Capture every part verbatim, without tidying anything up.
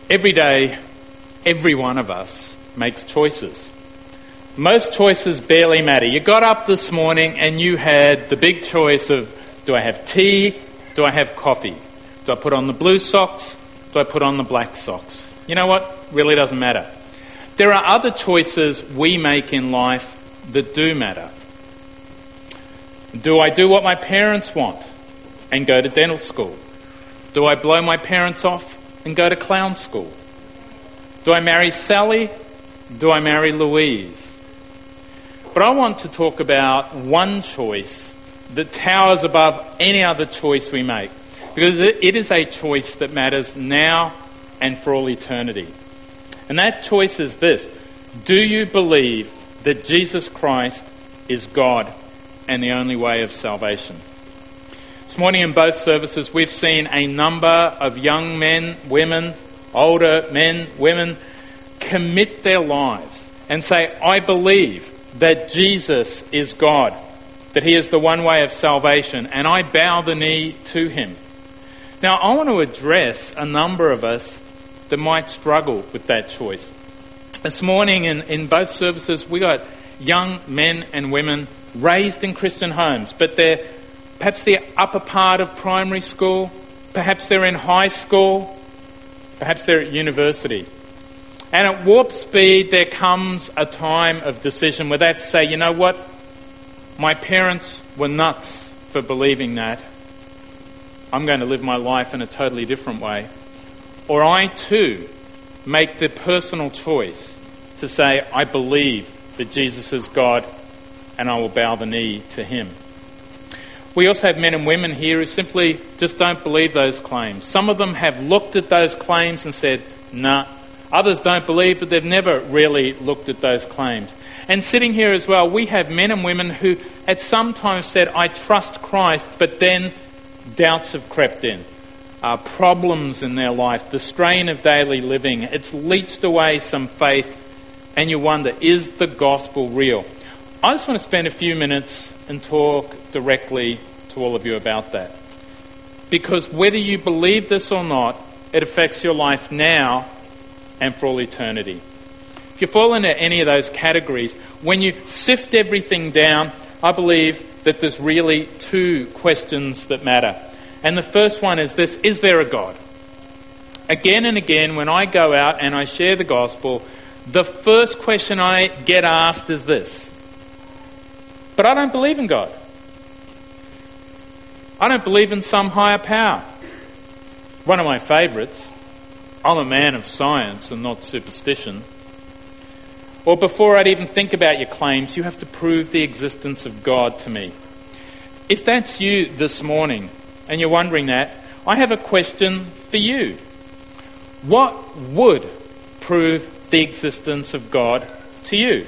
Every day, every one of us makes choices. Most choices barely matter. You got up this morning and you had the big choice of, do I have tea? Do I have coffee? Do I put on the blue socks? Do I put on the black socks? You know what? Really doesn't matter. There are other choices we make in life that do matter. Do I do what my parents want and go to dental school? Do I blow my parents off and go to clown school? Do I marry Sally? Do I marry Louise? But I want to talk about one choice that towers above any other choice we make, because it is a choice that matters now and for all eternity. And that choice is this: do you believe that Jesus Christ is God and the only way of salvation? This morning in both services we've seen a number of young men, women, older men, women commit their lives and say, I believe that Jesus is God, that he is the one way of salvation, and I bow the knee to him. Now I want to address a number of us that might struggle with that choice. This morning in, in both services we got young men and women raised in Christian homes, but they're perhaps the upper part of primary school, perhaps they're in high school, perhaps they're at university. And at warp speed there comes a time of decision where they have to say, you know what, my parents were nuts for believing that. I'm going to live my life in a totally different way. Or I too make the personal choice to say, I believe that Jesus is God and I will bow the knee to him. We also have men and women here who simply just don't believe those claims. Some of them have looked at those claims and said, nah. Others don't believe, but they've never really looked at those claims. And sitting here as well, we have men and women who at some time said, I trust Christ, but then doubts have crept in. Uh, problems in their life, the strain of daily living, it's leached away some faith, and you wonder, is the gospel real? I just want to spend a few minutes and talk directly to all of you about that. Because whether you believe this or not, it affects your life now and for all eternity. If you fall into any of those categories, when you sift everything down, I believe that there's really two questions that matter. And the first one is this: is there a God? Again and again, when I go out and I share the gospel, the first question I get asked is this: but I don't believe in God. I don't believe in some higher power. One of my favourites: I'm a man of science and not superstition. Or before I'd even think about your claims, you have to prove the existence of God to me. If that's you this morning and you're wondering that, I have a question for you. What would prove the existence of God to you?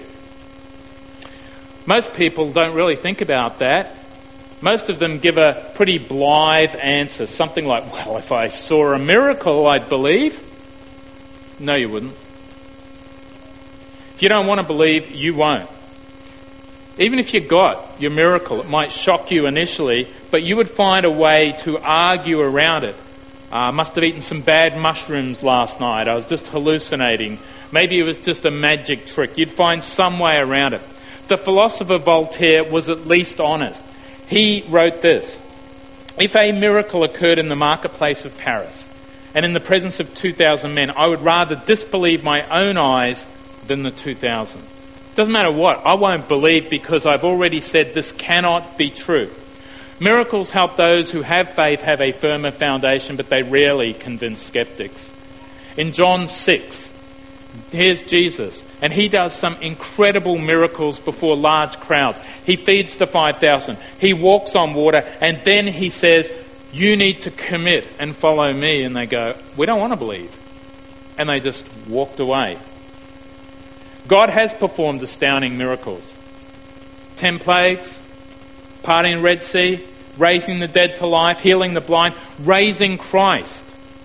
Most people don't really think about that. Most of them give a pretty blithe answer, something like, well, if I saw a miracle, I'd believe. No, you wouldn't. If you don't want to believe, you won't. Even if you got your miracle, it might shock you initially, but you would find a way to argue around it. I uh, must have eaten some bad mushrooms last night. I was just hallucinating. Maybe it was just a magic trick. You'd find some way around it. The philosopher Voltaire was at least honest. He wrote this: if a miracle occurred in the marketplace of Paris and in the presence of two thousand men, I would rather disbelieve my own eyes than the two thousand. Doesn't matter what, I won't believe because I've already said this cannot be true. Miracles help those who have faith have a firmer foundation, but they rarely convince skeptics. In John six, here's Jesus, and he does some incredible miracles before large crowds. He feeds the five thousand, he walks on water, and then he says, you need to commit and follow me. And they go, we don't want to believe. And they just walked away. God has performed astounding miracles. Ten plagues, parting the Red Sea, raising the dead to life, healing the blind, raising Christ.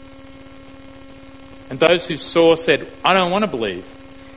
And those who saw said, I don't want to believe.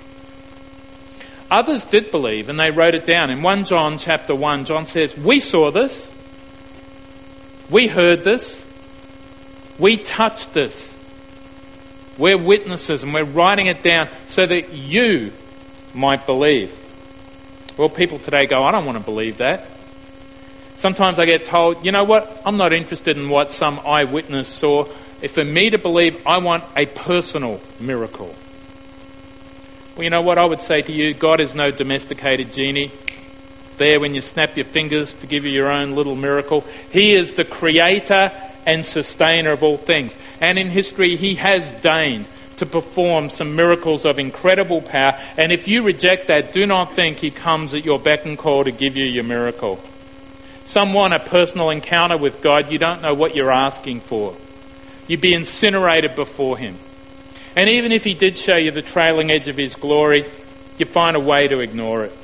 Others did believe, and they wrote it down. In First John chapter one, John says, we saw this, we heard this, we touched this, We're witnesses and we're writing it down so that you might believe. Well, people today go, I don't want to believe that. Sometimes I get told, you know what, I'm not interested in what some eyewitness saw. If for me to believe, I want a personal miracle. Well, you know what I would say to you? God is no domesticated genie. There when you snap your fingers to give you your own little miracle. He is the creator and sustainer of all things. And in history, he has deigned to perform some miracles of incredible power. And if you reject that, do not think he comes at your beck and call to give you your miracle. Some want a personal encounter with God. You don't know what you're asking for. You'd be incinerated before him. And even if he did show you the trailing edge of his glory, you find a way to ignore it.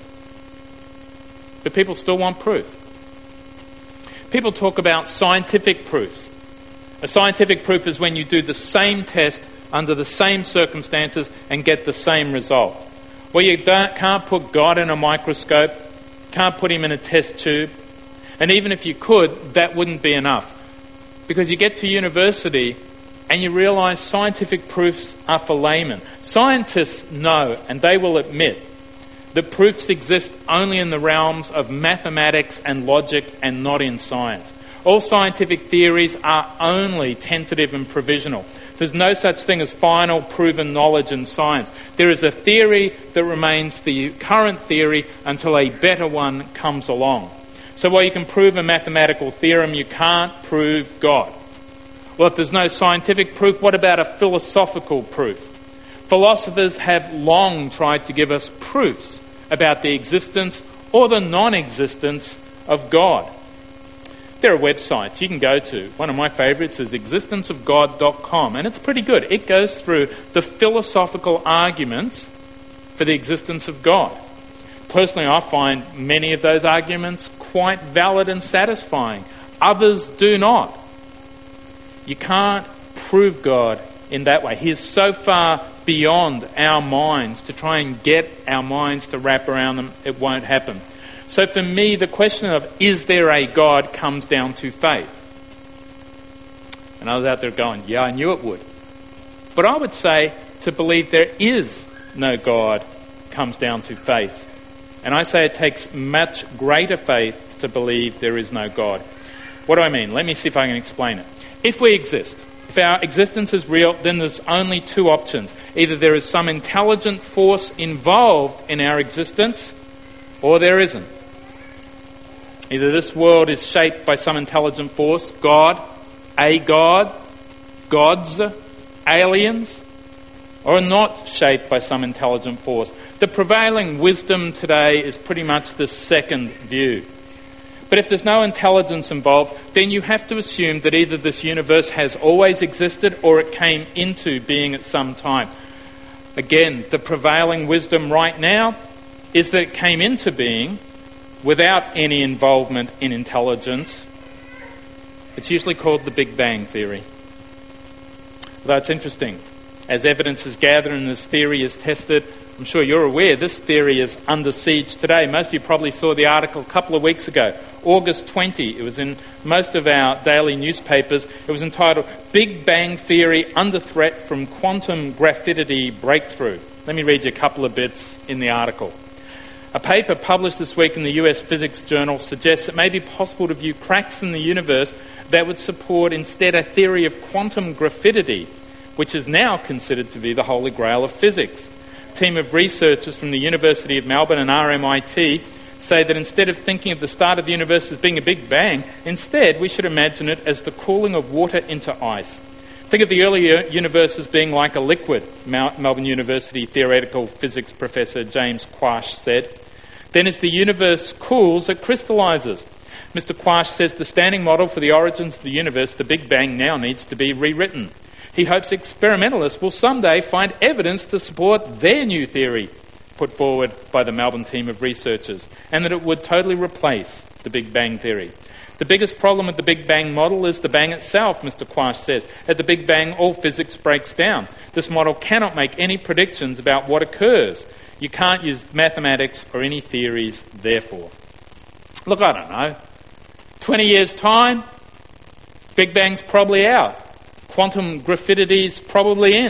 But people still want proof. People talk about scientific proofs. A scientific proof is when you do the same test under the same circumstances and get the same result. Well, you don't, can't put God in a microscope, can't put him in a test tube, and even if you could, that wouldn't be enough. Because you get to university and you realise scientific proofs are for laymen. Scientists know, and they will admit, that proofs exist only in the realms of mathematics and logic and not in science. All scientific theories are only tentative and provisional. There's no such thing as final proven knowledge in science. There is a theory that remains the current theory until a better one comes along. So while you can prove a mathematical theorem, you can't prove God. Well, if there's no scientific proof, what about a philosophical proof? Philosophers have long tried to give us proofs about the existence or the non-existence of God. There are websites you can go to. One of my favourites is existence of god dot com, and it's pretty good. It goes through the philosophical arguments for the existence of God. Personally, I find many of those arguments quite valid and satisfying. Others do not. You can't prove God in that way. He is so far beyond our minds to try and get our minds to wrap around them, it won't happen. So for me, the question of is there a God comes down to faith. And others out there going, yeah, I knew it would. But I would say to believe there is no God comes down to faith. And I say it takes much greater faith to believe there is no God. What do I mean? Let me see if I can explain it. If we exist, if our existence is real, then there's only two options. Either there is some intelligent force involved in our existence, or there isn't. Either this world is shaped by some intelligent force, God, a God, gods, aliens, or not shaped by some intelligent force. The prevailing wisdom today is pretty much the second view. But if there's no intelligence involved, then you have to assume that either this universe has always existed or it came into being at some time. Again, the prevailing wisdom right now is that it came into being without any involvement in intelligence. It's usually called the Big Bang Theory. Although it's interesting, as evidence is gathered and this theory is tested, I'm sure you're aware this theory is under siege today. Most of you probably saw the article a couple of weeks ago, August twentieth. It was in most of our daily newspapers. It was entitled, Big Bang Theory Under Threat from Quantum Graphity Breakthrough. Let me read you a couple of bits in the article. A paper published this week in the U S Physics Journal suggests it may be possible to view cracks in the universe that would support instead a theory of quantum graphity, which is now considered to be the holy grail of physics. A team of researchers from the University of Melbourne and R M I T say that instead of thinking of the start of the universe as being a big bang, instead we should imagine it as the cooling of water into ice. Think of the earlier universe as being like a liquid, Melbourne University theoretical physics professor James Quash said. Then as the universe cools, it crystallises. Mister Quash says the standing model for the origins of the universe, the Big Bang, now needs to be rewritten. He hopes experimentalists will someday find evidence to support their new theory put forward by the Melbourne team of researchers, and that it would totally replace the Big Bang theory. The biggest problem with the Big Bang model is the bang itself, Mister Quash says. At the Big Bang, all physics breaks down. This model cannot make any predictions about what occurs. You can't use mathematics or any theories, therefore. Look, I don't know. twenty years' time, Big Bang's probably out. Quantum graphity's probably in.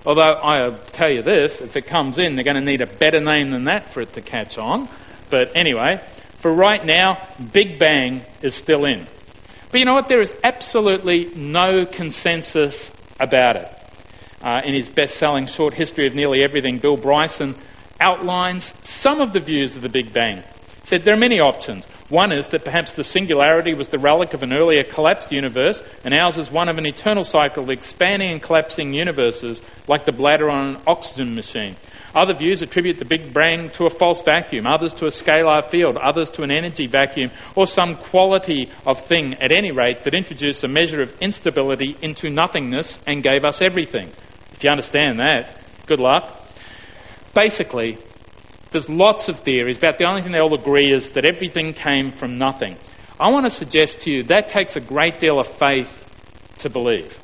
Although I'll tell you this, if it comes in, they're going to need a better name than that for it to catch on. But anyway, for right now, Big Bang is still in. But you know what? There is absolutely no consensus about it. Uh, in his best-selling short history of nearly everything, Bill Bryson outlines some of the views of the Big Bang. He said there are many options. One is that perhaps the singularity was the relic of an earlier collapsed universe, and ours is one of an eternal cycle of expanding and collapsing universes like the bladder on an oxygen machine. Other views attribute the Big Bang to a false vacuum, others to a scalar field, others to an energy vacuum, or some quality of thing, at any rate, that introduced a measure of instability into nothingness and gave us everything. If you understand that, good luck. Basically, there's lots of theories, but the only thing they all agree is that everything came from nothing. I want to suggest to you that takes a great deal of faith to believe.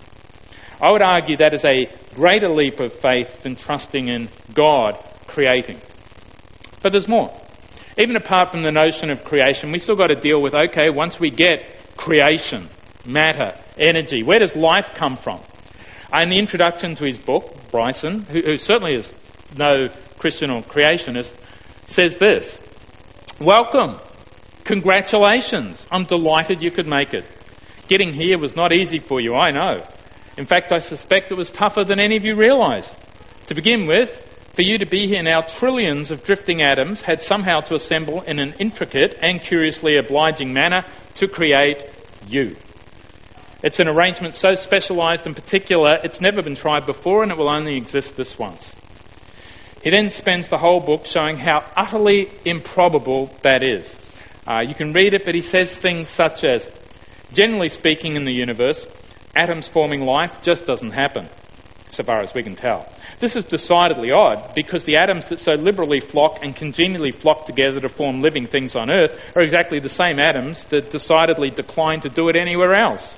I would argue that is a greater leap of faith than trusting in God creating. But there's more. Even apart from the notion of creation, we still got to deal with, okay, once we get creation, matter, energy, where does life come from? In the introduction to his book, Bryson, who, who certainly is no Christian or creationist, says this: welcome, congratulations, I'm delighted you could make it. Getting here was not easy for you, I know. In fact, I suspect it was tougher than any of you realise. To begin with, for you to be here now, trillions of drifting atoms had somehow to assemble in an intricate and curiously obliging manner to create you. It's an arrangement so specialised and particular, it's never been tried before and it will only exist this once. He then spends the whole book showing how utterly improbable that is. Uh, you can read it, but he says things such as, generally speaking in the universe, atoms forming life just doesn't happen, so far as we can tell. This is decidedly odd, because the atoms that so liberally flock and congenially flock together to form living things on Earth are exactly the same atoms that decidedly decline to do it anywhere else.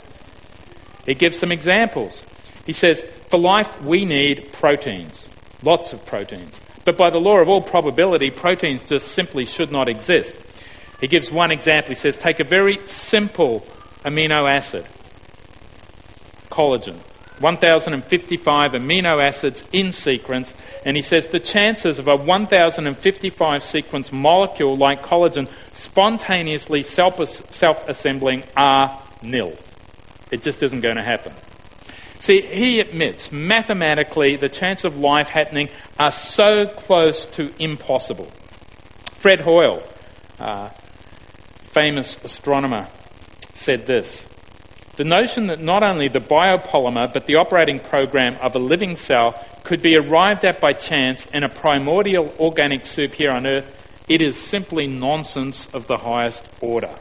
He gives some examples. He says, for life we need proteins, lots of proteins. But by the law of all probability, proteins just simply should not exist. He gives one example. He says, take a very simple amino acid, collagen, one thousand fifty-five amino acids in sequence, and he says the chances of a one thousand fifty-five sequence molecule like collagen spontaneously self- self-assembling are nil. It just isn't going to happen. See, he admits mathematically the chance of life happening are so close to impossible. Fred Hoyle, uh, famous astronomer, said this: the notion that not only the biopolymer but the operating program of a living cell could be arrived at by chance in a primordial organic soup here on Earth, it is simply nonsense of the highest order.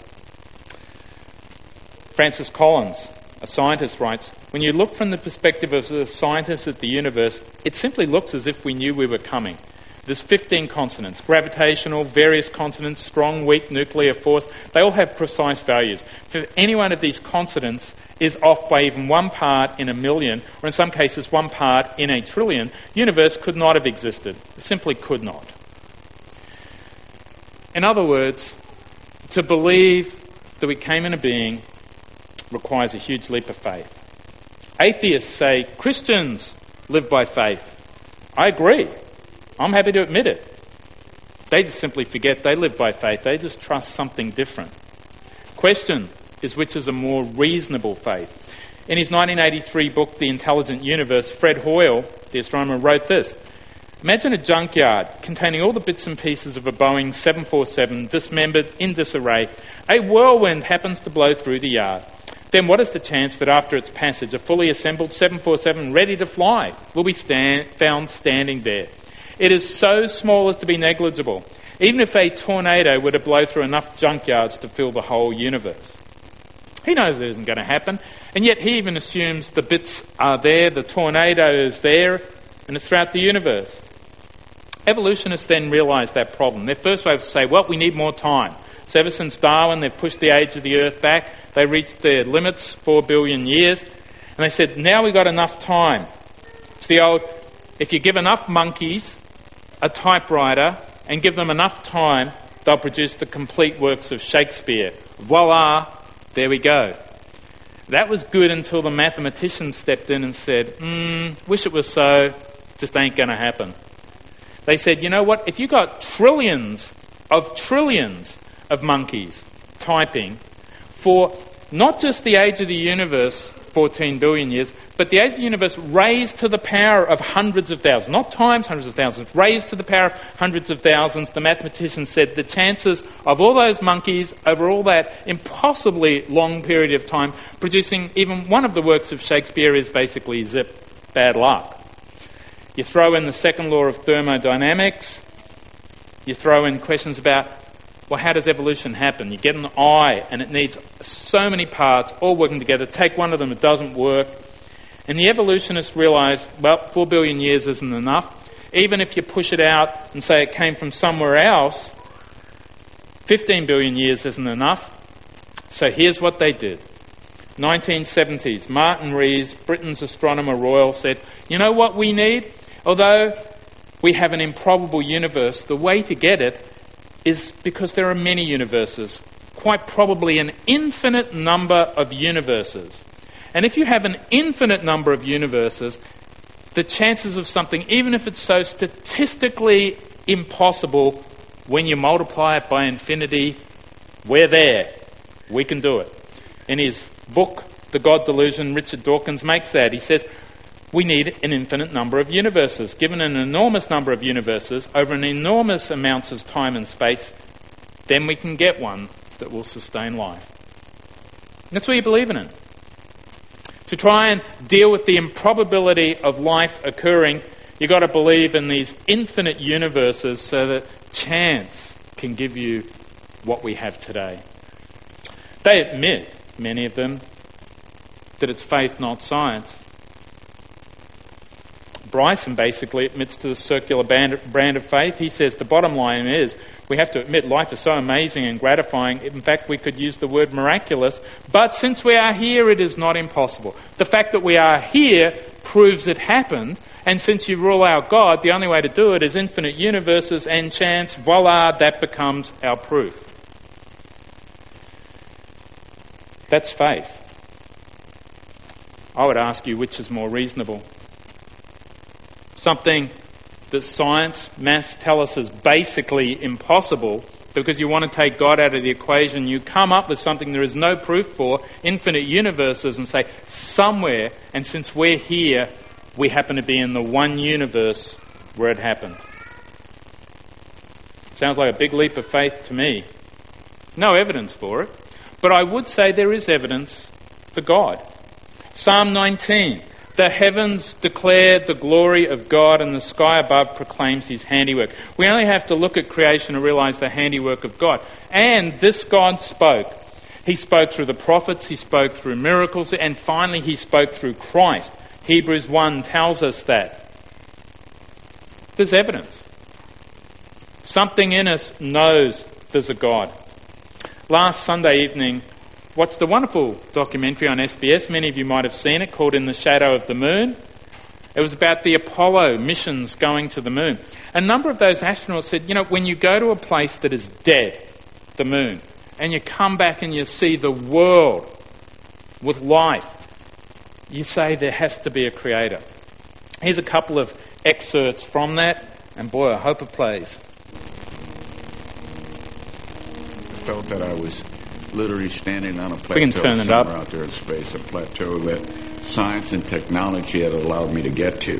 Francis Collins, a scientist, writes, when you look from the perspective of the scientists at the universe, it simply looks as if we knew we were coming. There's fifteen constants, gravitational, various constants, strong, weak, nuclear force. They all have precise values. If any one of these constants is off by even one part in a million, or in some cases one part in a trillion, the universe could not have existed. It simply could not. In other words, to believe that we came into being requires a huge leap of faith. Atheists say Christians live by faith. I agree. I'm happy to admit it. They just simply forget they live by faith. They just trust something different. Question is, which is a more reasonable faith? In his nineteen eighty-three book, The Intelligent Universe, Fred Hoyle, the astronomer, wrote this: imagine a junkyard containing all the bits and pieces of a Boeing seven forty-seven dismembered in disarray. A whirlwind happens to blow through the yard. Then what is the chance that after its passage, a fully assembled seven forty-seven ready to fly will be stand, found standing there? It is so small as to be negligible, even if a tornado were to blow through enough junkyards to fill the whole universe. He knows it isn't going to happen, and yet he even assumes the bits are there, the tornado is there, and it's throughout the universe. Evolutionists then realised that problem. Their first way was to say, well, we need more time. So ever since Darwin, they've pushed the age of the Earth back. They reached their limits, four billion years. And they said, now we've got enough time. It's the old, if you give enough monkeys a typewriter and give them enough time, they'll produce the complete works of Shakespeare. Voila, there we go. That was good until the mathematicians stepped in and said, hmm, wish it was so, just ain't going to happen. They said, you know what, if you got trillions of trillions of monkeys typing for not just the age of the universe, fourteen billion years, but the age of the universe raised to the power of hundreds of thousands, not times hundreds of thousands, raised to the power of hundreds of thousands, the mathematicians said the chances of all those monkeys over all that impossibly long period of time producing even one of the works of Shakespeare is basically zip, bad luck. You throw in the second law of thermodynamics, you throw in questions about, well, how does evolution happen? You get an eye and it needs so many parts all working together. Take one of them, it doesn't work. And the evolutionists realise, well, four billion years isn't enough. Even if you push it out and say it came from somewhere else, fifteen billion years isn't enough. So here's what they did. nineteen seventies, Martin Rees, Britain's astronomer royal, said, you know what we need? Although we have an improbable universe, the way to get it is because there are many universes, quite probably an infinite number of universes. And if you have an infinite number of universes, the chances of something, even if it's so statistically impossible, when you multiply it by infinity, we're there. We can do it. In his book, The God Delusion, Richard Dawkins makes that. He says, we need an infinite number of universes. Given an enormous number of universes over an enormous amounts of time and space, then we can get one that will sustain life. That's what you believe in it. To try and deal with the improbability of life occurring, you've got to believe in these infinite universes so that chance can give you what we have today. They admit, many of them, that it's faith, not science. Bryson basically admits to the circular brand, brand of faith. He says the bottom line is we have to admit life is so amazing and gratifying. In fact, we could use the word miraculous. But since we are here, it is not impossible. The fact that we are here proves it happened. And since you rule out God, the only way to do it is infinite universes and chance. Voila, that becomes our proof. That's faith. I would ask you, which is more reasonable? Something that science, maths tell us is basically impossible, because you want to take God out of the equation, you come up with something there is no proof for, infinite universes, and say, somewhere, and since we're here, we happen to be in the one universe where it happened. Sounds like a big leap of faith to me. No evidence for it, but I would say there is evidence for God. Psalm nineteen. The heavens declare the glory of God, and the sky above proclaims his handiwork. We only have to look at creation and realize the handiwork of God. And this God spoke. He spoke through the prophets, he spoke through miracles, and finally he spoke through Christ. Hebrews one tells us that. There's evidence. Something in us knows there's a God. Last Sunday evening, watched a wonderful documentary on S B S. Many of you might have seen it, called In the Shadow of the Moon. It was about the Apollo missions going to the moon. A number of those astronauts said, you know, when you go to a place that is dead, the moon, and you come back and you see the world with life, you say there has to be a creator. Here's a couple of excerpts from that, and boy, I hope it plays. I felt that I was literally standing on a plateau somewhere out there in space, a plateau that science and technology had allowed me to get to.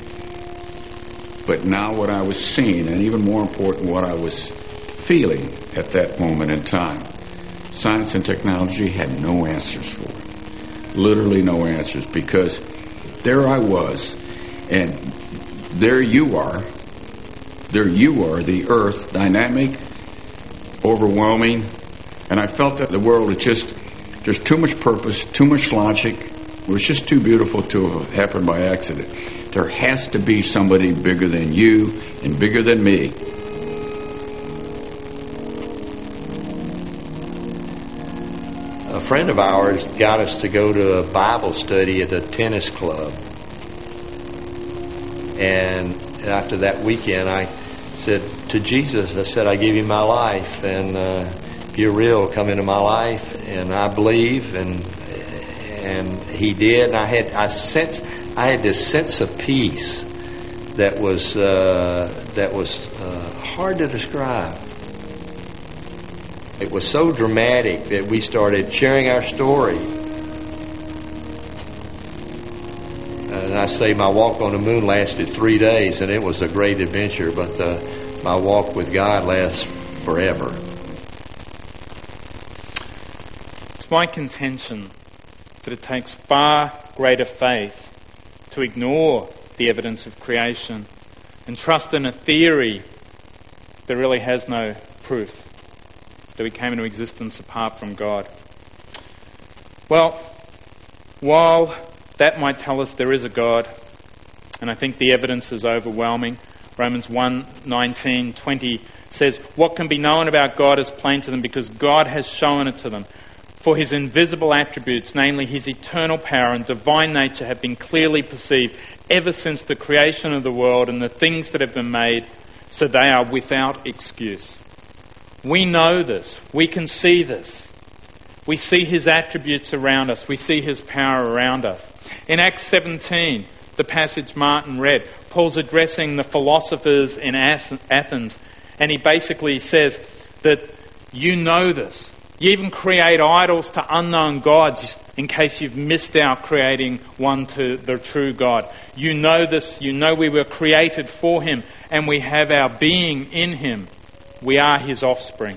But now what I was seeing, and even more important, what I was feeling at that moment in time, science and technology had no answers for it. Literally no answers, because there I was, and there you are, there you are, the earth, dynamic, overwhelming, and I felt that the world is just, there's too much purpose, too much logic. It was just too beautiful to have happened by accident. There has to be somebody bigger than you and bigger than me. A friend of ours got us to go to a Bible study at a tennis club. And after that weekend, I said to Jesus, I said, I give you my life, and uh, if you're real, come into my life, and I believe, and and He did. And I had I sense I had this sense of peace that was uh, that was uh, hard to describe. It was so dramatic that we started sharing our story. And I say my walk on the moon lasted three days, and it was a great adventure. But uh, my walk with God lasts forever. It's my contention that it takes far greater faith to ignore the evidence of creation and trust in a theory that really has no proof that we came into existence apart from God. Well, while that might tell us there is a God, and I think the evidence is overwhelming, Romans one, nineteen, twenty says, "What can be known about God is plain to them because God has shown it to them. For His invisible attributes, namely His eternal power and divine nature, have been clearly perceived ever since the creation of the world and the things that have been made, so they are without excuse." We know this. We can see this. We see His attributes around us. We see His power around us. In Acts seventeen, the passage Martin read, Paul's addressing the philosophers in Athens, and he basically says that you know this. You even create idols to unknown gods in case you've missed out creating one to the true God. You know this. You know we were created for Him and we have our being in Him. We are His offspring.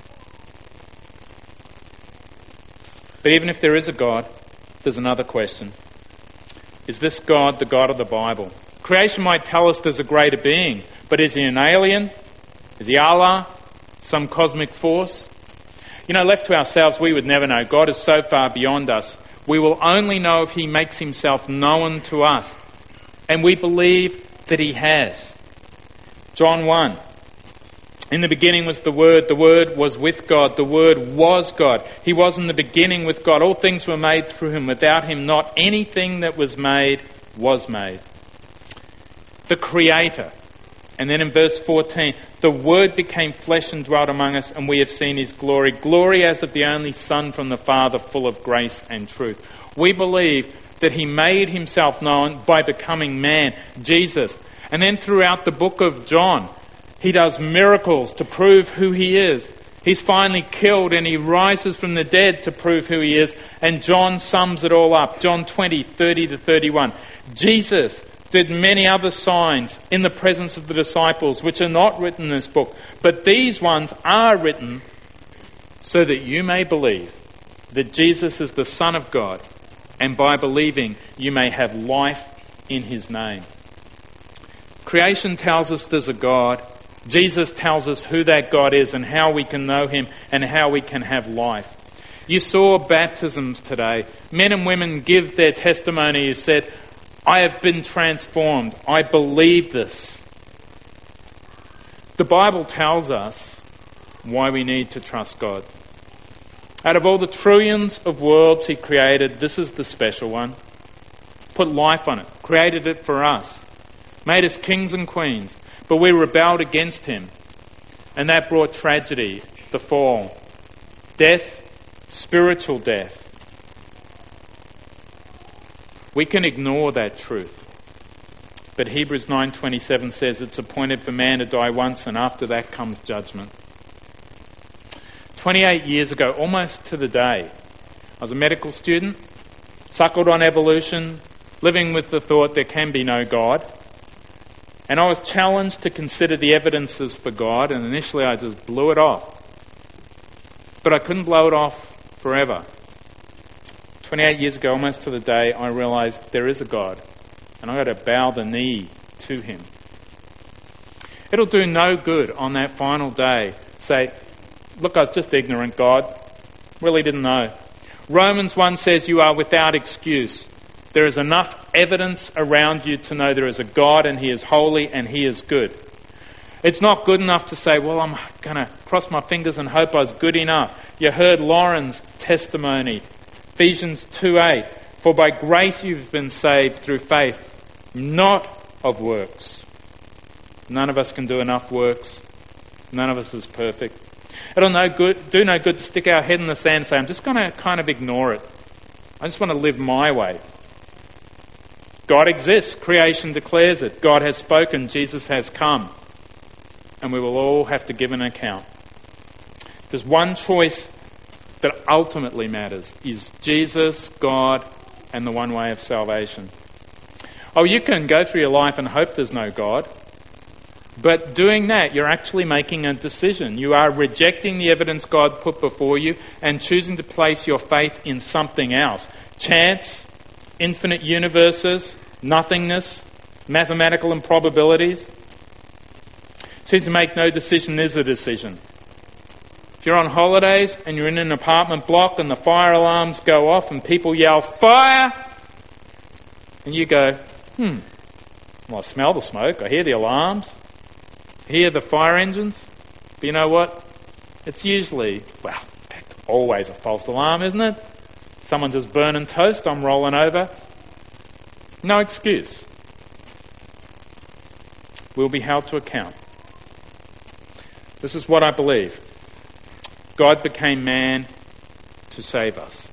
But even if there is a God, there's another question. Is this God the God of the Bible? Creation might tell us there's a greater being, but is He an alien? Is He Allah? Some cosmic force? You know, left to ourselves, we would never know. God is so far beyond us. We will only know if He makes Himself known to us. And we believe that He has. John one. In the beginning was the Word. The Word was with God. The Word was God. He was in the beginning with God. All things were made through Him. Without Him, not anything that was made was made. The Creator. And then in verse fourteen, the Word became flesh and dwelt among us, and we have seen His glory. Glory as of the only Son from the Father, full of grace and truth. We believe that He made Himself known by becoming man, Jesus. And then throughout the book of John, He does miracles to prove who He is. He's finally killed and He rises from the dead to prove who He is. And John sums it all up. John twenty, thirty to thirty-one. Jesus did many other signs in the presence of the disciples, which are not written in this book. But these ones are written so that you may believe that Jesus is the Son of God, and by believing you may have life in His name. Creation tells us there's a God. Jesus tells us who that God is and how we can know Him and how we can have life. You saw baptisms today. Men and women give their testimony who said, I have been transformed. I believe this. The Bible tells us why we need to trust God. Out of all the trillions of worlds He created, this is the special one. Put life on it. Created it for us. Made us kings and queens. But we rebelled against Him. And that brought tragedy, the fall. Death, spiritual death. We can ignore that truth. But Hebrews nine twenty-seven says it's appointed for man to die once, and after that comes judgment. twenty-eight years ago, almost to the day, I was a medical student, suckled on evolution, living with the thought there can be no God. And I was challenged to consider the evidences for God, and initially I just blew it off. But I couldn't blow it off forever. twenty-eight years ago, almost to the day, I realised there is a God, and I've got to bow the knee to Him. It'll do no good on that final day say, look, I was just ignorant, God. Really didn't know. Romans one says you are without excuse. There is enough evidence around you to know there is a God and He is holy and He is good. It's not good enough to say, well, I'm going to cross my fingers and hope I was good enough. You heard Lauren's testimony. Ephesians two eight. For by grace you've been saved through faith, not of works. None of us can do enough works. None of us is perfect. It'll no good, do no good to stick our head in the sand and say, I'm just going to kind of ignore it. I just want to live my way. God exists. Creation declares it. God has spoken. Jesus has come. And we will all have to give an account. There's one choice that ultimately matters. Is Jesus, God, and the one way of salvation. Oh, you can go through your life and hope there's no God. But doing that, you're actually making a decision. You are rejecting the evidence God put before you and choosing to place your faith in something else. Chance, infinite universes, nothingness, mathematical improbabilities. Choosing to make no decision is a decision. If you're on holidays and you're in an apartment block and the fire alarms go off and people yell, "Fire!" and you go, hmm, well, I smell the smoke, I hear the alarms, I hear the fire engines, but you know what? It's usually, well, in fact, always a false alarm, isn't it? Someone just burning toast, I'm rolling over. No excuse. We'll be held to account. This is what I believe. God became man to save us.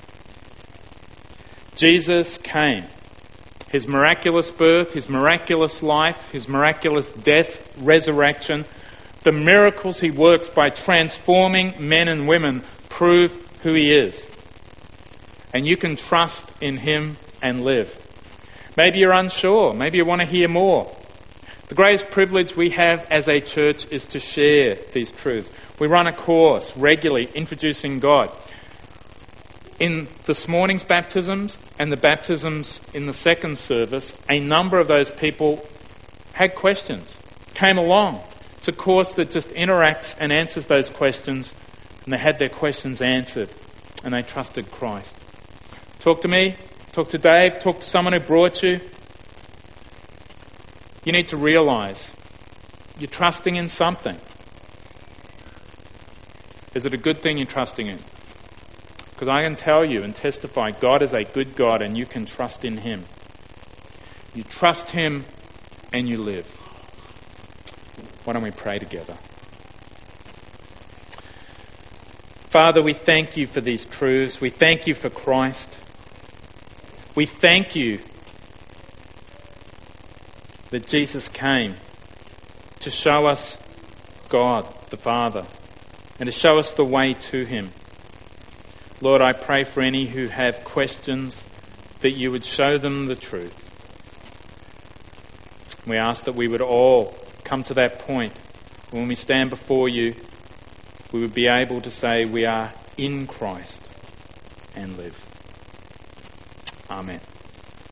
Jesus came. His miraculous birth, his miraculous life, his miraculous death, resurrection, the miracles he works by transforming men and women prove who he is. And you can trust in him and live. Maybe you're unsure. Maybe you want to hear more. The greatest privilege we have as a church is to share these truths. We run a course regularly introducing God. In this morning's baptisms and the baptisms in the second service, a number of those people had questions, came along. It's a course that just interacts and answers those questions, and they had their questions answered, and they trusted Christ. Talk to me, talk to Dave, talk to someone who brought you. You need to realise you're trusting in something. Is it a good thing you're trusting in? Because I can tell you and testify, God is a good God and you can trust in him. You trust him and you live. Why don't we pray together? Father, we thank you for these truths. We thank you for Christ. We thank you that Jesus came to show us God, the Father, and to show us the way to him. Lord, I pray for any who have questions that you would show them the truth. We ask that we would all come to that point when we stand before you, we would be able to say we are in Christ and live. Amen.